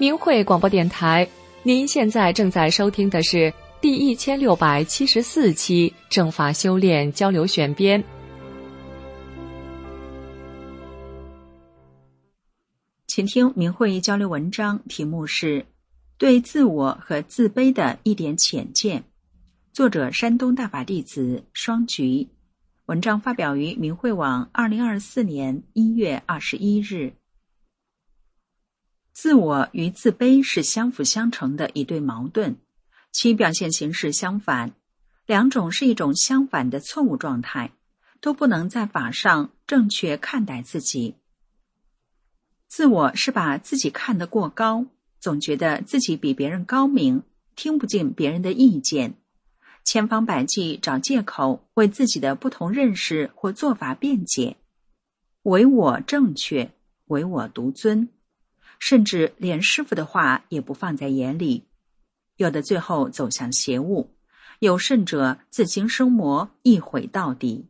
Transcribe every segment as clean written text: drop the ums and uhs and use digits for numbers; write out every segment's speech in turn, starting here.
明慧广播电台，您现在正在收听的是第1674期正法修炼交流选编。 请听明慧交流文章，题目是对自我和自卑的一点浅见，作者山东大法弟子双菊，文章发表于明慧网2024年1月21日。自我与自卑是相辅相成的一对矛盾，其表现形式相反，两种是一种相反的错误状态，都不能在法上正确看待自己。自我是把自己看得过高，总觉得自己比别人高明，听不进别人的意见，千方百计找借口为自己的不同认识或做法辩解，唯我正确，唯我独尊，甚至连师父的话也不放在眼里，有的最后走向邪物，有甚者自经生魔，一毁到底。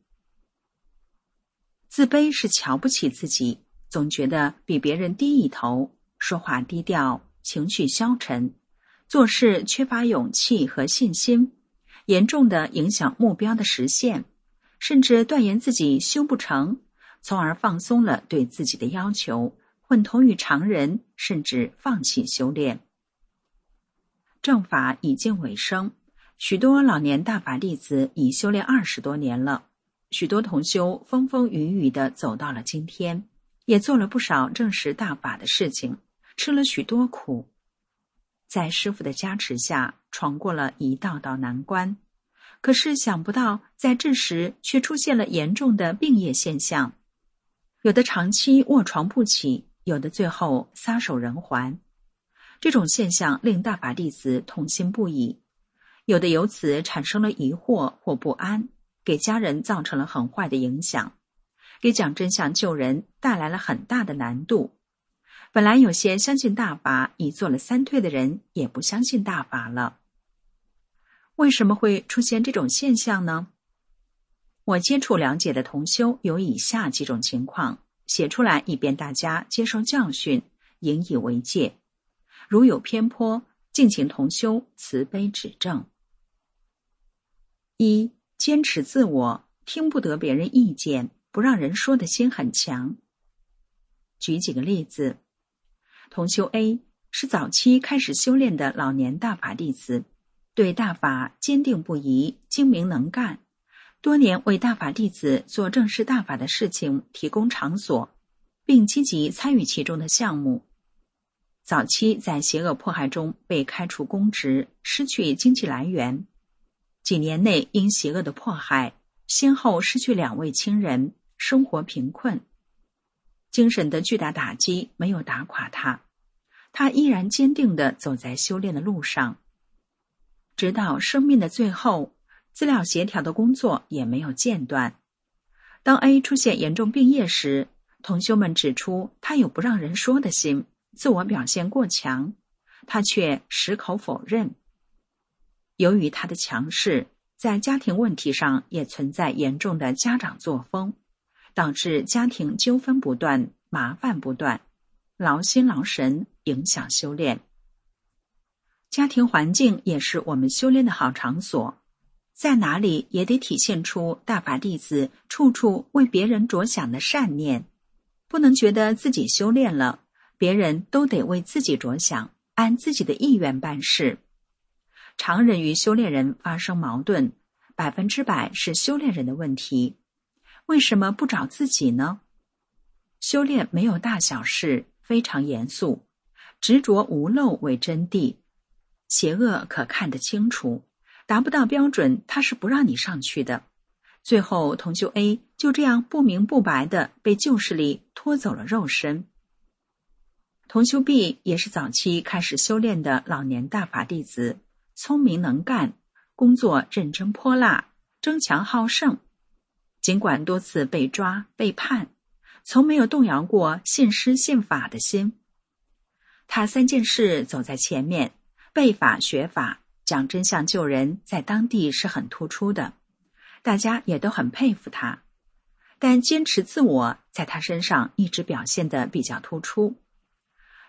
自卑是瞧不起自己，总觉得比别人低一头，说话低调，情绪消沉，做事缺乏勇气和信心，严重地影响目标的实现，甚至断言自己修不成，从而放松了对自己的要求，混同于常人，甚至放弃修炼。正法已近尾声，许多老年大法弟子已修炼20多年了，许多同修风风雨雨地走到了今天，也做了不少证实大法的事情，吃了许多苦，在师父的加持下闯过了一道道难关，可是想不到在这时却出现了严重的病业现象，有的长期卧床不起，有的最后撒手人寰。这种现象令大法弟子痛心不已，有的由此产生了疑惑或不安，给家人造成了很坏的影响，给讲真相救人带来了很大的难度。本来有些相信大法已做了3退的人，也不相信大法了。为什么会出现这种现象呢？我接触了解的同修有以下几种情况，写出来以便大家接受教训，引以为戒。如有偏颇，敬请同修慈悲指正。1. 坚持自我，听不得别人意见，不让人说的心很强。举几个例子。同修 A 是早期开始修炼的老年大法弟子，对大法坚定不移，精明能干，多年为大法弟子做正式大法的事情提供场所，并积极参与其中的项目。早期在邪恶迫害中被开除公职，失去经济来源，几年内因邪恶的迫害，先后失去2位亲人，生活贫困。精神的巨大打击没有打垮他，他依然坚定地走在修炼的路上。直到生命的最后，资料协调的工作也没有间断。当 A 出现严重病业时，同修们指出他有不让人说的心，自我表现过强，他却矢口否认。由于他的强势，在家庭问题上也存在严重的家长作风，导致家庭纠纷不断，麻烦不断，劳心劳神，影响修炼。家庭环境也是我们修炼的好场所，在哪里也得体现出大法弟子处处为别人着想的善念，不能觉得自己修炼了，别人都得为自己着想，按自己的意愿办事。常人与修炼人发生矛盾，100%是修炼人的问题。为什么不找自己呢？修炼没有大小事，非常严肃，执着无漏为真谛。邪恶可看得清楚，达不到标准，他是不让你上去的。最后同修 A 就这样不明不白地被旧势力拖走了肉身。同修 B 也是早期开始修炼的老年大法弟子，聪明能干，工作认真泼辣，争强好胜。尽管多次被抓被判，从没有动摇过信师信法的心。他3件事走在前面，背法学法，讲真相救人，在当地是很突出的，大家也都很佩服他。但坚持自我在他身上一直表现得比较突出。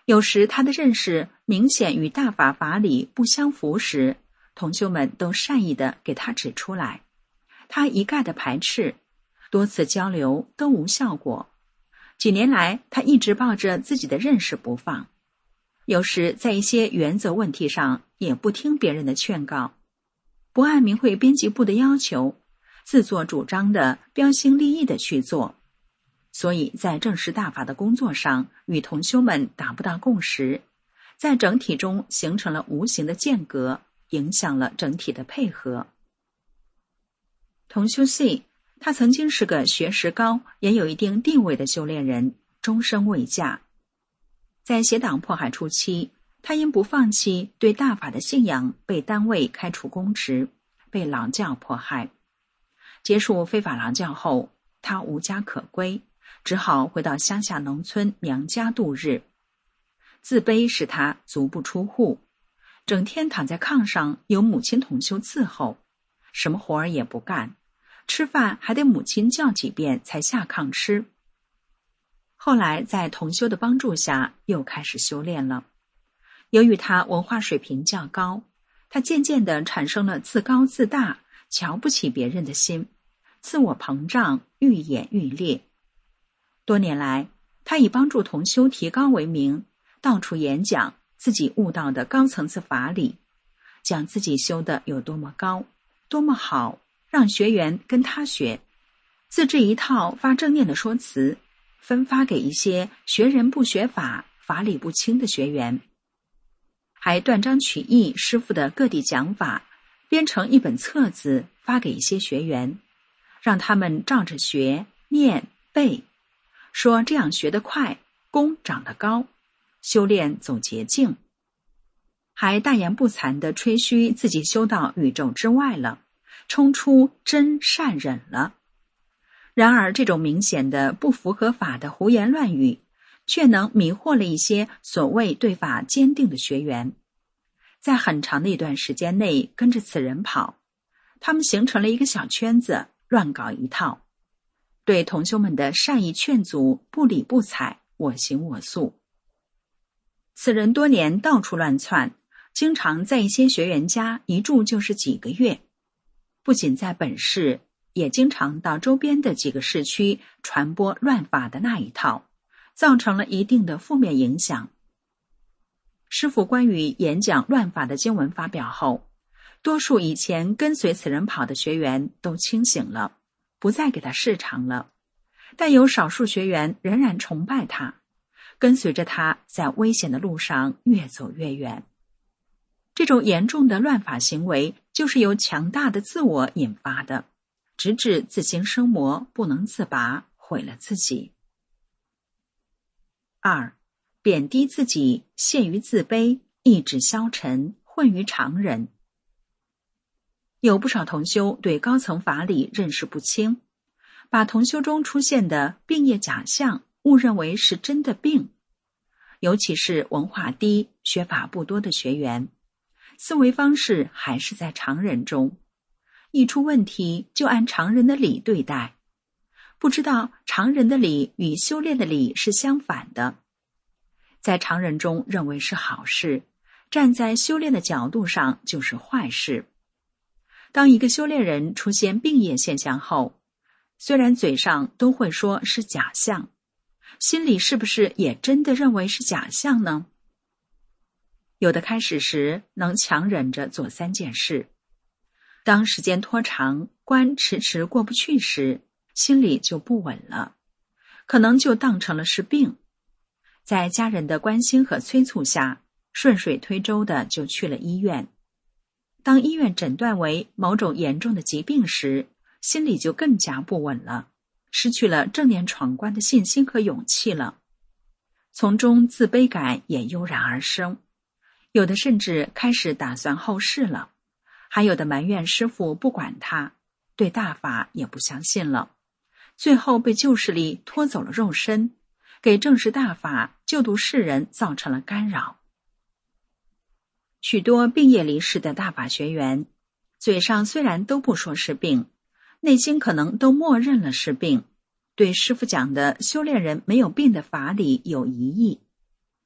有时他的认识明显与大法法理不相符时，同修们都善意地给他指出来，他一概的排斥，多次交流都无效果。几年来，他一直抱着自己的认识不放，有时在一些原则问题上也不听别人的劝告，不按明慧编辑部的要求，自作主张的标新立异的去做，所以在正式大法的工作上与同修们达不到共识，在整体中形成了无形的间隔，影响了整体的配合。同修 C， 他曾经是个学识高也有一定地位的修炼人，终身未嫁。在邪党迫害初期，他因不放弃对大法的信仰，被单位开除公职，被劳教迫害。结束非法劳教后，他无家可归，只好回到乡下农村娘家度日。自卑使他足不出户，整天躺在炕上，由母亲同修伺候，什么活儿也不干，吃饭还得母亲叫几遍才下炕吃。后来在同修的帮助下，又开始修炼了。由于他文化水平较高，他渐渐地产生了自高自大、瞧不起别人的心，自我膨胀愈演愈烈。多年来，他以帮助同修提高为名，到处演讲自己悟到的高层次法理，讲自己修的有多么高、多么好，让学员跟他学，自制一套发正念的说辞，分发给一些学人不学法、法理不清的学员，还断章取义师父的各地讲法，编成一本册子发给一些学员，让他们照着学、念、背，说这样学得快，功长得高，修炼走捷径。还大言不惭地吹嘘自己修到宇宙之外了，冲出真善忍了。然而这种明显的不符合法的胡言乱语，却能迷惑了一些所谓对法坚定的学员，在很长的一段时间内跟着此人跑，他们形成了一个小圈子，乱搞一套，对同修们的善意劝阻不理不睬，我行我素。此人多年到处乱窜，经常在一些学员家一住就是几个月，不仅在本市，也经常到周边的几个市区传播乱法的那一套，造成了一定的负面影响。师父关于演讲乱法的经文发表后，多数以前跟随此人跑的学员都清醒了，不再给他市场了，但有少数学员仍然崇拜他，跟随着他在危险的路上越走越远。这种严重的乱法行为就是由强大的自我引发的，直至自行生魔，不能自拔，毁了自己。2. 贬低自己，陷于自卑，意志消沉，混于常人。有不少同修对高层法理认识不清，把同修中出现的病业假象误认为是真的病，尤其是文化低、学法不多的学员，思维方式还是在常人中，一出问题就按常人的理对待，不知道常人的理与修炼的理是相反的，在常人中认为是好事，站在修炼的角度上就是坏事。当一个修炼人出现病业现象后，虽然嘴上都会说是假象，心里是不是也真的认为是假象呢？有的开始时能强忍着做3件事，当时间拖长，关迟迟过不去时，心里就不稳了，可能就当成了是病，在家人的关心和催促下，顺水推舟的就去了医院。当医院诊断为某种严重的疾病时，心里就更加不稳了，失去了正念闯关的信心和勇气了，从中自卑感也油然而生，有的甚至开始打算后事了，还有的埋怨师父不管他，对大法也不相信了，最后被旧势力拖走了肉身，给正式大法救度世人造成了干扰。许多病业离世的大法学员，嘴上虽然都不说是病，内心可能都默认了是病，对师父讲的修炼人没有病的法理有疑义，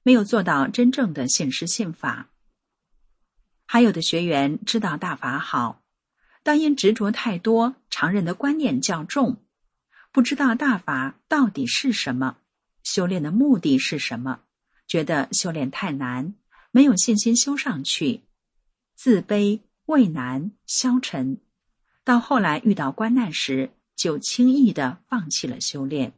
没有做到真正的信师信法。还有的学员知道大法好，但因执着太多，常人的观念较重，不知道大法到底是什么，修炼的目的是什么，觉得修炼太难，没有信心修上去，自卑、畏难、消沉，到后来遇到关难时，就轻易地放弃了修炼。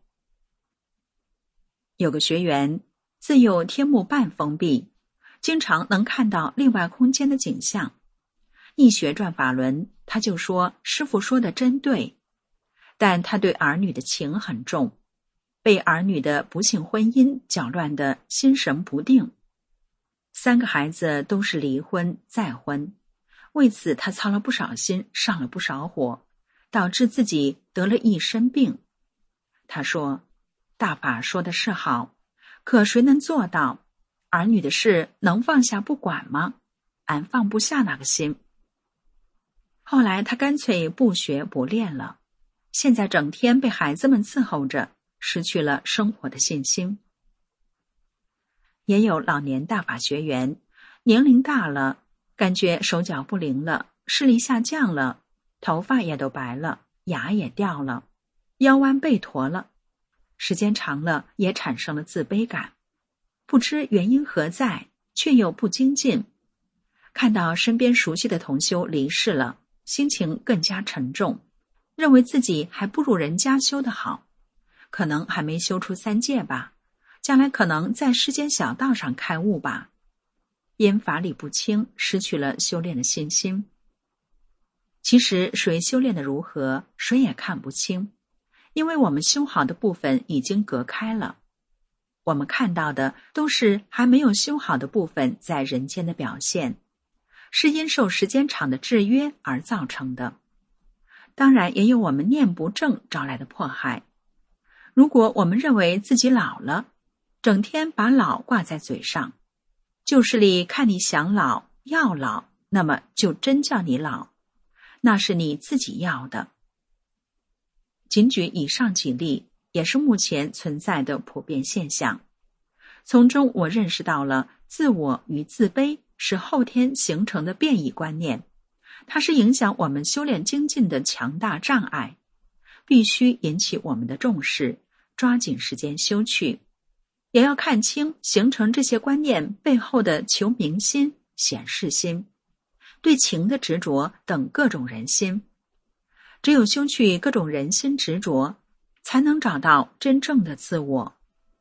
有个学员自幼天目半封闭，经常能看到另外空间的景象。一学转法轮，他就说师父说的真对，但他对儿女的情很重，被儿女的不幸婚姻搅乱得心神不定。3个孩子都是离婚再婚，为此他操了不少心，上了不少火，导致自己得了一身病。他说，大法说的是好，可谁能做到？儿女的事能放下不管吗？俺放不下那个心。后来他干脆不学不练了，现在整天被孩子们伺候着，失去了生活的信心。也有老年大法学员，年龄大了，感觉手脚不灵了，视力下降了，头发也都白了，牙也掉了，腰弯背驼了，时间长了也产生了自卑感，不知原因何在，却又不精进。看到身边熟悉的同修离世了，心情更加沉重，认为自己还不如人家修得好，可能还没修出3界吧，将来可能在世间小道上开悟吧。因法理不清，失去了修炼的信心。其实谁修炼的如何，谁也看不清，因为我们修好的部分已经隔开了，我们看到的都是还没有修好的部分在人间的表现，是因受时间长的制约而造成的。当然也有我们念不正招来的迫害。如果我们认为自己老了，整天把老挂在嘴上，旧事里看你想老要老，那么就真叫你老，那是你自己要的。仅举以上几例，也是目前存在的普遍现象。从中我认识到了自我与自卑是后天形成的变异观念，它是影响我们修炼精进的强大障碍，必须引起我们的重视，抓紧时间修去。也要看清形成这些观念背后的求名心、显示心、对情的执着等各种人心。只有修去各种人心执着，才能找到真正的自我。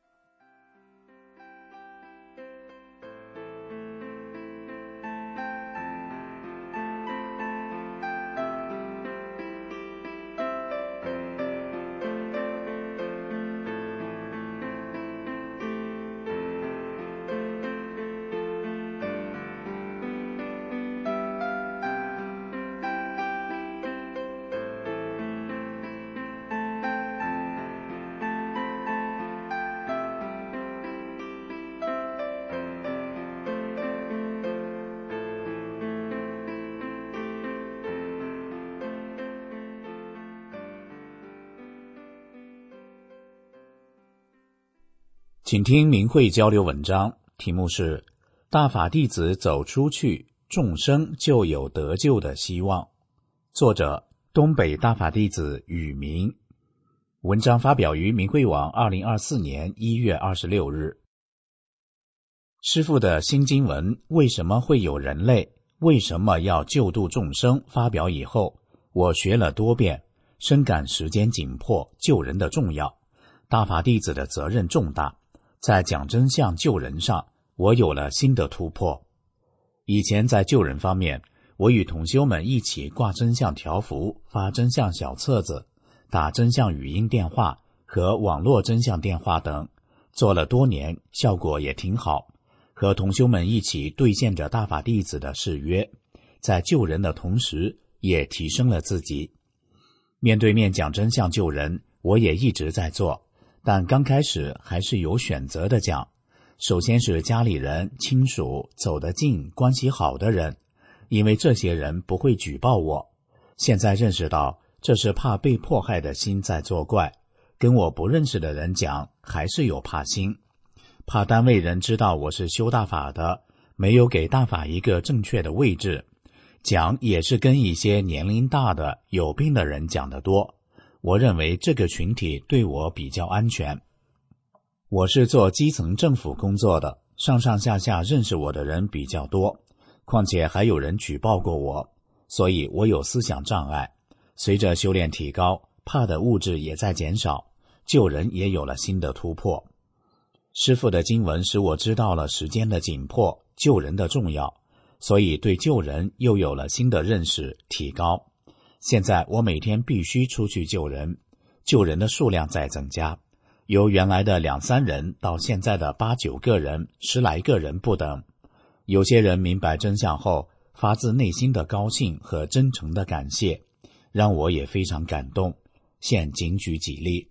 请听明慧交流文章，题目是大法弟子走出去，众生就有得救的希望。作者东北大法弟子宇明。文章发表于明慧网2024年1月26日。师父的新经文为什么会有人类，为什么要救度众生发表以后，我学了多遍，深感时间紧迫，救人的重要，大法弟子的责任重大。在讲真相救人上，我有了新的突破。以前在救人方面，我与同修们一起挂真相条幅，发真相小册子，打真相语音电话和网络真相电话等，做了多年，效果也挺好。和同修们一起兑现着大法弟子的誓约，在救人的同时，也提升了自己。面对面讲真相救人，我也一直在做。但刚开始还是有选择的讲，首先是家里人、亲属、走得近、关系好的人，因为这些人不会举报我。现在认识到，这是怕被迫害的心在作怪，跟我不认识的人讲，还是有怕心。 怕单位人知道我是修大法的，没有给大法一个正确的位置，讲也是跟一些年龄大的有病的人讲得多。我认为这个群体对我比较安全。我是做基层政府工作的，上上下下认识我的人比较多，况且还有人举报过我，所以我有思想障碍。随着修炼提高，怕的物质也在减少，救人也有了新的突破。师父的经文使我知道了时间的紧迫，救人的重要，所以对救人又有了新的认识，提高。现在我每天必须出去救人，救人的数量在增加，由原来的2-3人到现在的8-9个人、10来个人不等。有些人明白真相后，发自内心的高兴和真诚的感谢，让我也非常感动。现仅举几例。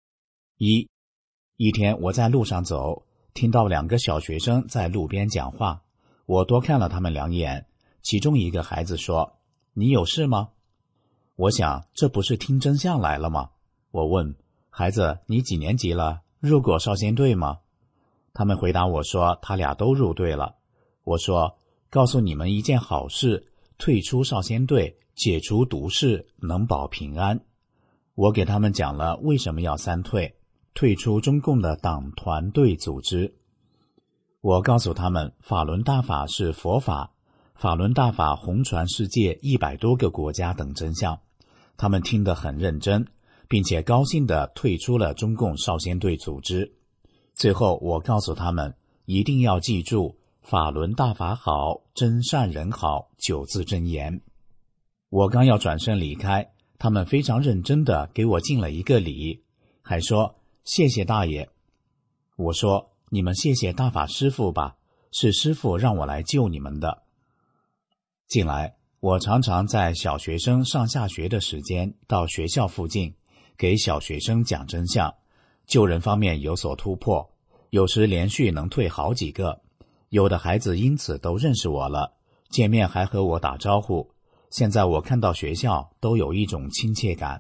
一天我在路上走，听到2个小学生在路边讲话，我多看了他们2眼。其中一个孩子说：“你有事吗？”我想这不是听真相来了吗？我问孩子：“你几年级了？入过少先队吗？”他们回答我说他俩都入队了。我说：“告诉你们一件好事，退出少先队，解除毒誓，能保平安。”我给他们讲了为什么要3退，退出中共的党团队组织。我告诉他们，法轮大法是佛法，法轮大法红传世界100多个国家等真相。他们听得很认真，并且高兴地退出了中共少先队组织。最后我告诉他们，一定要记住法轮大法好，真善人好9字真言。我刚要转身离开，他们非常认真地给我敬了一个礼，还说谢谢大爷。我说你们谢谢大法师父吧，是师父让我来救你们的。近来我常常在小学生上下学的时间到学校附近给小学生讲真相，救人方面有所突破，有时连续能退好几个，有的孩子因此都认识我了，见面还和我打招呼。现在我看到学校都有一种亲切感。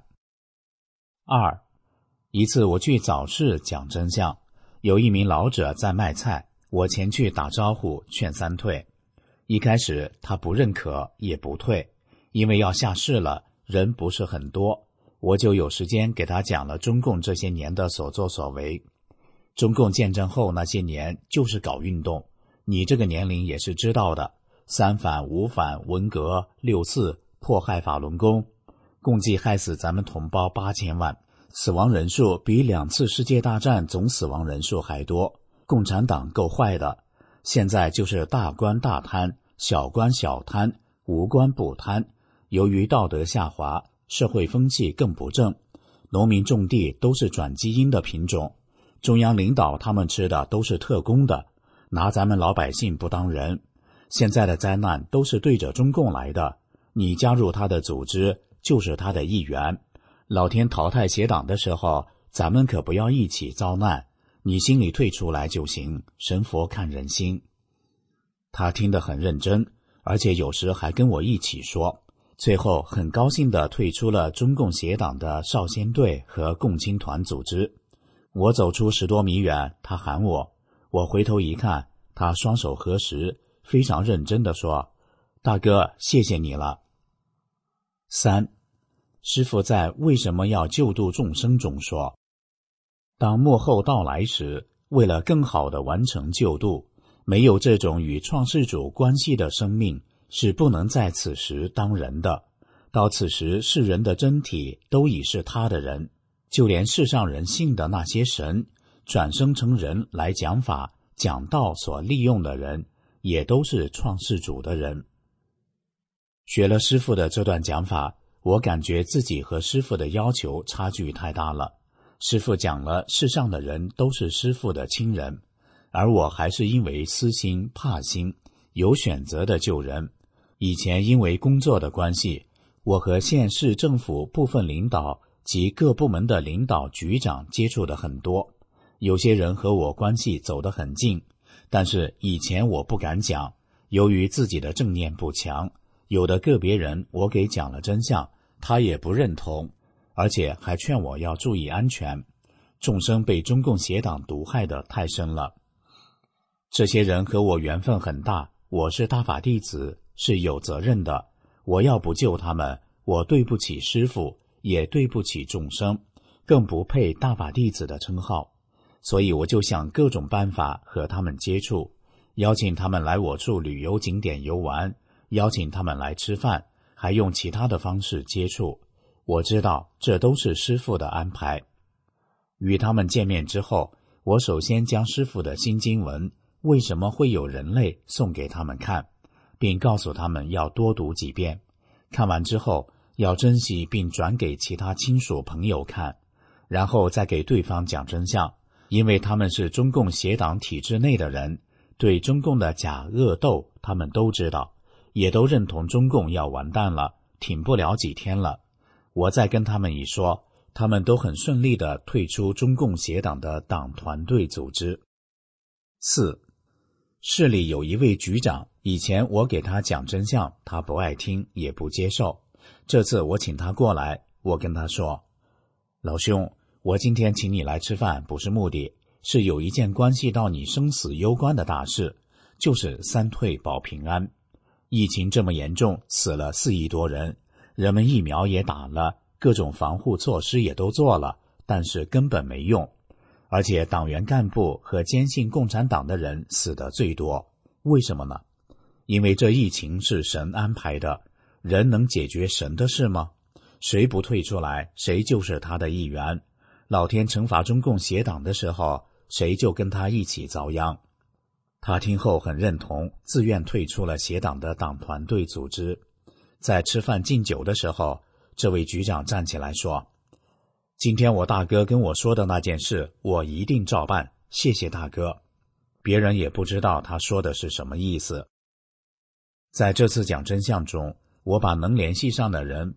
一次我去早市讲真相，有一名老者在卖菜，我前去打招呼劝3退。一开始他不认可也不退，因为要下市了，人不是很多，我就有时间给他讲了中共这些年的所作所为。中共建政后那些年就是搞运动，你这个年龄也是知道的，3反5反文革6四迫害法轮功，共计害死咱们同胞8000万，死亡人数比2次世界大战总死亡人数还多。共产党够坏的，现在就是大官大贪，小官小贪，无官不贪。由于道德下滑，社会风气更不正，农民种地都是转基因的品种，中央领导他们吃的都是特供的，拿咱们老百姓不当人。现在的灾难都是对着中共来的，你加入他的组织就是他的一员。老天淘汰邪党的时候，咱们可不要一起遭难，你心里退出来就行，神佛看人心。他听得很认真，而且有时还跟我一起说，最后很高兴地退出了中共邪党的少先队和共青团组织。我走出10多米远，他喊我，我回头一看，他双手合十，非常认真地说：“大哥，谢谢你了。”3. 师父在《为什么要救度众生》中说，当末后到来时，为了更好地完成救度，没有这种与创世主关系的生命是不能在此时当人的。到此时，世人的真体都已是他的人，就连世上人信的那些神，转生成人来讲法讲道所利用的人，也都是创世主的人。学了师父的这段讲法，我感觉自己和师父的要求差距太大了。师父讲了世上的人都是师父的亲人，而我还是因为私心怕心有选择的救人。以前因为工作的关系，我和县市政府部分领导及各部门的领导局长接触的很多，有些人和我关系走得很近，但是以前我不敢讲，由于自己的正念不强，有的个别人我给讲了真相，他也不认同，而且还劝我要注意安全。众生被中共邪党毒害的太深了， 这些人和我缘分很大，我是大法弟子，是有责任的。我要不救他们，我对不起师父，也对不起众生，更不配大法弟子的称号。所以我就想各种办法和他们接触，邀请他们来我处旅游景点游玩，邀请他们来吃饭，还用其他的方式接触。我知道这都是师父的安排。与他们见面之后，我首先将师父的新经文为什么会有人类送给他们看，并告诉他们要多读几遍，看完之后要珍惜并转给其他亲属朋友看，然后再给对方讲真相，因为他们是中共邪党体制内的人，对中共的假恶斗他们都知道，也都认同中共要完蛋了，挺不了几天了。我再跟他们一说，他们都很顺利地退出中共邪党的党团队组织。4. 市里有一位局长，以前我给他讲真相，他不爱听也不接受。这次我请他过来，我跟他说，老兄，我今天请你来吃饭不是目的，是有一件关系到你生死攸关的大事，就是三退保平安。疫情这么严重，死了4亿多人，人们疫苗也打了，各种防护措施也都做了，但是根本没用。而且党员干部和坚信共产党的人死得最多。为什么呢？因为这疫情是神安排的，人能解决神的事吗？谁不退出来，谁就是他的一员。老天惩罚中共邪党的时候，谁就跟他一起遭殃。他听后很认同，自愿退出了邪党的党团队组织。在吃饭敬酒的时候，这位局长站起来说，今天我大哥跟我说的那件事，我一定照办，谢谢大哥。别人也不知道他说的是什么意思。在这次讲真相中，我把能联系上的人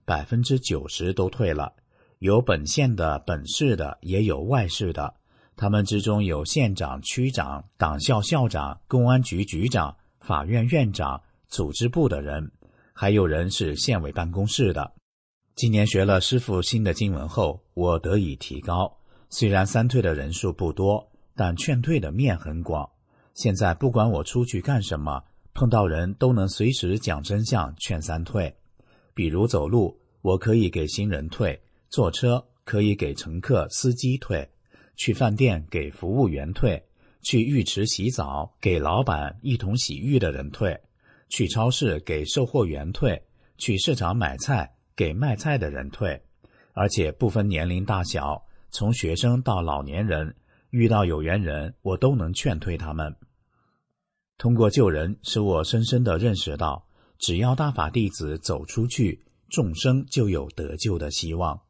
90% 都退了，有本县的、本市的，也有外市的。他们之中有县长、区长、党校校长、公安局局长、法院院长、组织部的人，还有人是县委办公室的。今年学了师父新的经文后，我得以提高，虽然三退的人数不多，但劝退的面很广。现在不管我出去干什么，碰到人都能随时讲真相劝三退。比如走路，我可以给行人退，坐车可以给乘客司机退，去饭店给服务员退，去浴池洗澡给老板一同洗浴的人退，去超市给售货员退，去市场买菜给卖菜的人退，而且不分年龄大小，从学生到老年人，遇到有缘人我都能劝退他们。通过救人，使我深深地认识到，只要大法弟子走出去，众生就有得救的希望。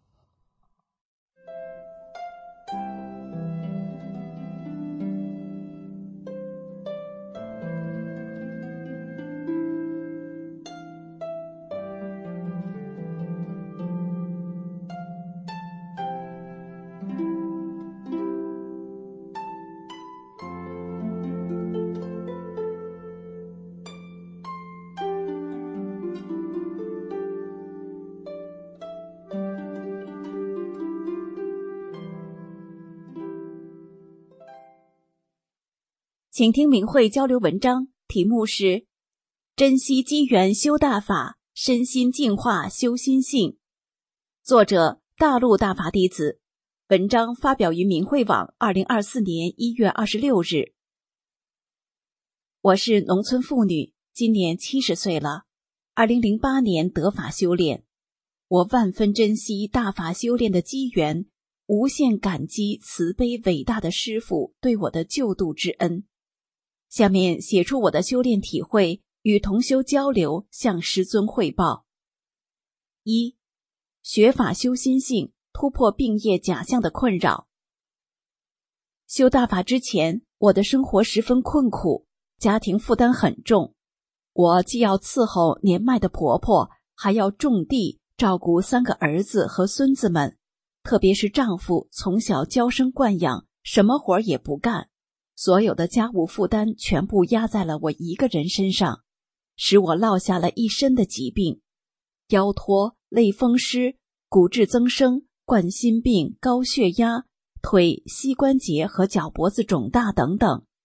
请听明慧交流文章，题目是珍惜机缘修大法，身心净化修心性。作者大陆大法弟子，文章发表于明慧网2024年1月26日。我是农村妇女，今年70岁了，2008年得法修炼。我万分珍惜大法修炼的机缘，无限感激慈悲伟大的师父对我的救度之恩。下面写出我的修炼体会，与同修交流，向师尊汇报。1. 学法修心性，突破病业假象的困扰。修大法之前，我的生活十分困苦，家庭负担很重。我既要伺候年迈的婆婆，还要种地，照顾3个儿子和孙子们，特别是丈夫从小娇生惯养，什么活也不干。所有的家务负担全部压在了我一个人身上，使我落下了一身的疾病，腰托、类风湿、骨质增生、冠心病、高血压、腿、膝关节和脚脖子肿大等等。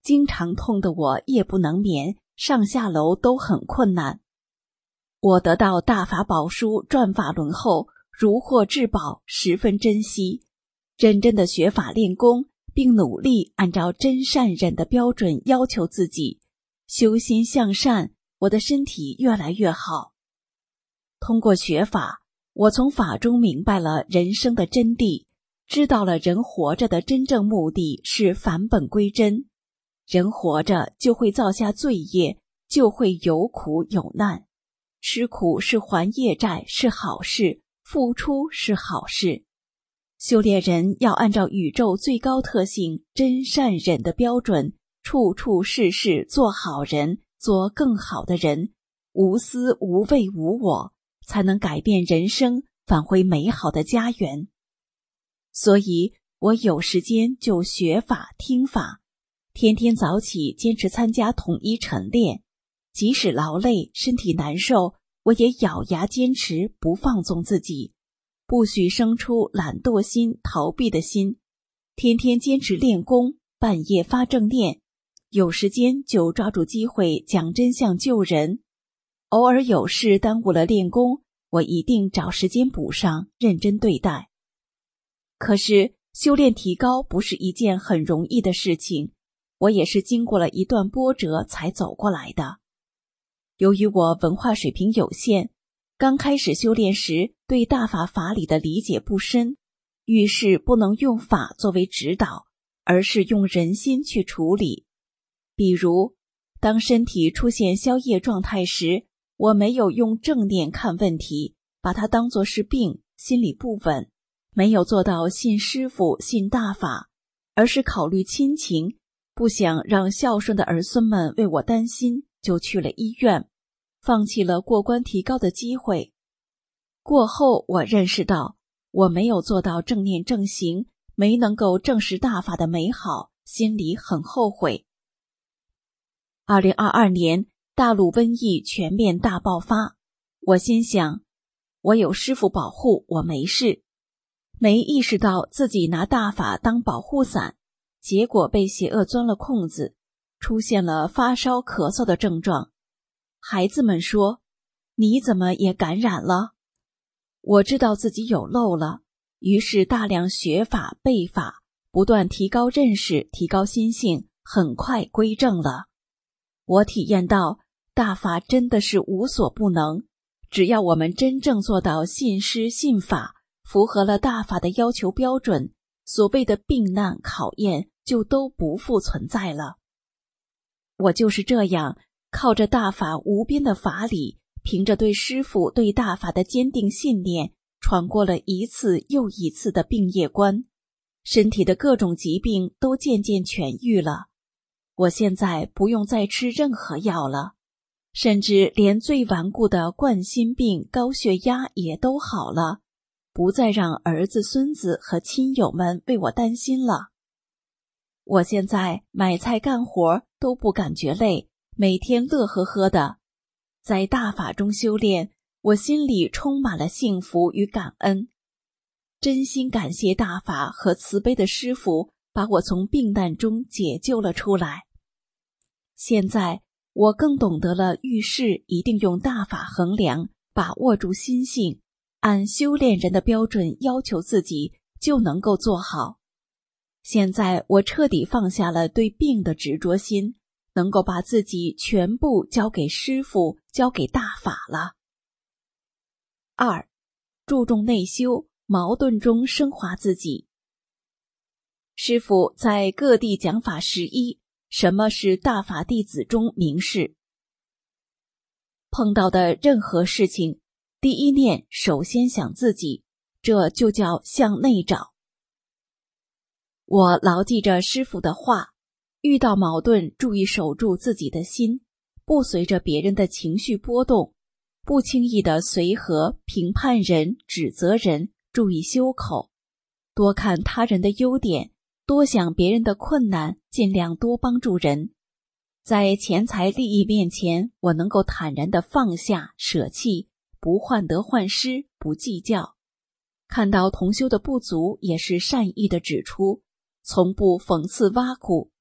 经常痛得我夜不能眠，上下楼都很困难。我得到大法宝书转法轮后，如获至宝，十分珍惜，认真的学法练功，并努力按照真善忍的标准要求自己，修心向善，我的身体越来越好。通过学法，我从法中明白了人生的真谛，知道了人活着的真正目的是返本归真。人活着就会造下罪业，就会有苦有难。吃苦是还业债，是好事，付出是好事。修炼人要按照宇宙最高特性真善忍的标准，处处事事做好人，做更好的人，无私无畏无我，才能改变人生，返回美好的家园。所以我有时间就学法听法，天天早起坚持参加统一晨练，即使劳累身体难受，我也咬牙坚持不放纵自己，不许生出懒惰心逃避的心，天天坚持练功，半夜发正念，有时间就抓住机会讲真相救人。偶尔有事耽误了练功，我一定找时间补上，认真对待。可是修炼提高不是一件很容易的事情，我也是经过了一段波折才走过来的。由于我文化水平有限，刚开始修炼时对大法法理的理解不深，遇事不能用法作为指导，而是用人心去处理。比如当身体出现消业状态时，我没有用正念看问题，把它当作是病，心里不稳，没有做到信师父信大法，而是考虑亲情，不想让孝顺的儿孙们为我担心，就去了医院，放弃了过关提高的机会。过后我认识到，我没有做到正念正行，没能够证实大法的美好，心里很后悔。2022年大陆瘟疫全面大爆发，我心想，我有师父保护，我没事。没意识到自己拿大法当保护伞，结果被邪恶钻了空子，出现了发烧咳嗽的症状。孩子们说，你怎么也感染了？我知道自己有漏了，于是大量学法背法，不断提高认识，提高心性，很快归正了。我体验到大法真的是无所不能，只要我们真正做到信师信法，符合了大法的要求标准，所谓的病难考验就都不复存在了。我就是这样靠着大法无边的法理，凭着对师父对大法的坚定信念，闯过了一次又一次的病业关，身体的各种疾病都渐渐痊愈了。我现在不用再吃任何药了，甚至连最顽固的冠心病、高血压也都好了，不再让儿子、孙子和亲友们为我担心了。我现在买菜干活都不感觉累，每天乐呵呵的。在大法中修炼，我心里充满了幸福与感恩，真心感谢大法和慈悲的师父把我从病难中解救了出来。现在我更懂得了遇事一定用大法衡量，把握住心性，按修炼人的标准要求自己，就能够做好。现在我彻底放下了对病的执着心，能够把自己全部交给师父，交给大法了。2. 注重内修，矛盾中升华自己。师父在各地讲法11，什么是大法弟子中明示。碰到的任何事情，第一念首先想自己，这就叫向内找。我牢记着师父的话，遇到矛盾注意守住自己的心，不随着别人的情绪波动，不轻易的随和评判人、指责人，注意修口，多看他人的优点，多想别人的困难，尽量多帮助人。在钱财利益面前，我能够坦然地放下舍弃，不患得患失，不计较。看到同修的不足，也是善意的指出，从不讽刺挖苦，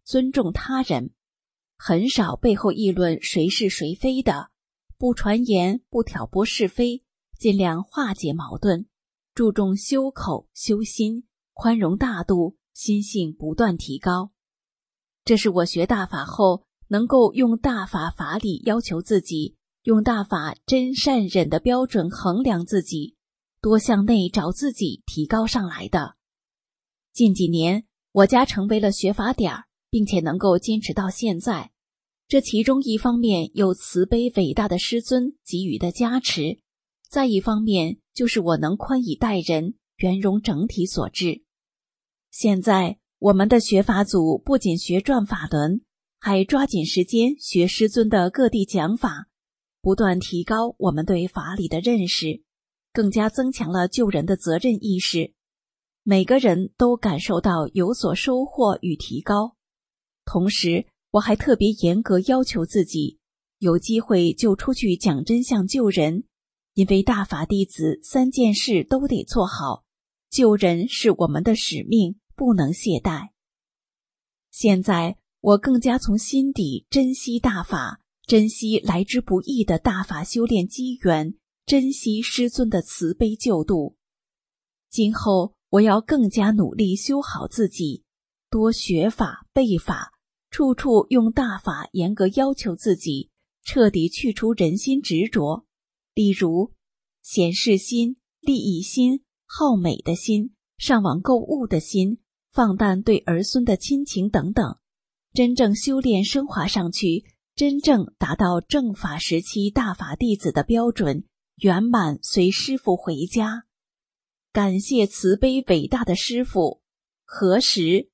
尊重他人，很少背后议论谁是谁非的，不传言，不挑拨是非，尽量化解矛盾，注重修口修心，宽容大度，心性不断提高。这是我学大法后能够用大法法理要求自己，用大法真善忍的标准衡量自己，多向内找自己提高上来的。近几年我家成为了学法点，并且能够坚持到现在，这其中一方面有慈悲伟大的师尊给予的加持，再一方面就是我能宽以待人，圆融整体所致。现在我们的学法组不仅学转法轮，还抓紧时间学师尊的各地讲法，不断提高我们对法理的认识，更加增强了救人的责任意识。每个人都感受到有所收获与提高。同时我还特别严格要求自己，有机会就出去讲真相救人，因为大法弟子3件事都得做好，救人是我们的使命，不能懈怠。现在我更加从心底珍惜大法，珍惜来之不易的大法修炼机缘，珍惜师尊的慈悲救度。今后我要更加努力修好自己，多学法背法，处处用大法严格要求自己，彻底去除人心执着，例如显示心、利益心、好美的心、上网购物的心，放淡对儿孙的亲情等等，真正修炼升华上去，真正达到正法时期大法弟子的标准，圆满随师父回家。感谢慈悲伟大的师父。何时？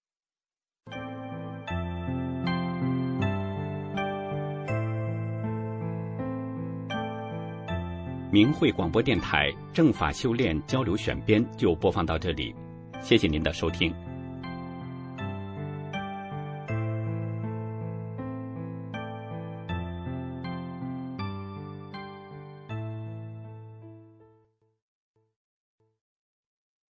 明慧广播电台正法修炼交流选编就播放到这里，谢谢您的收听。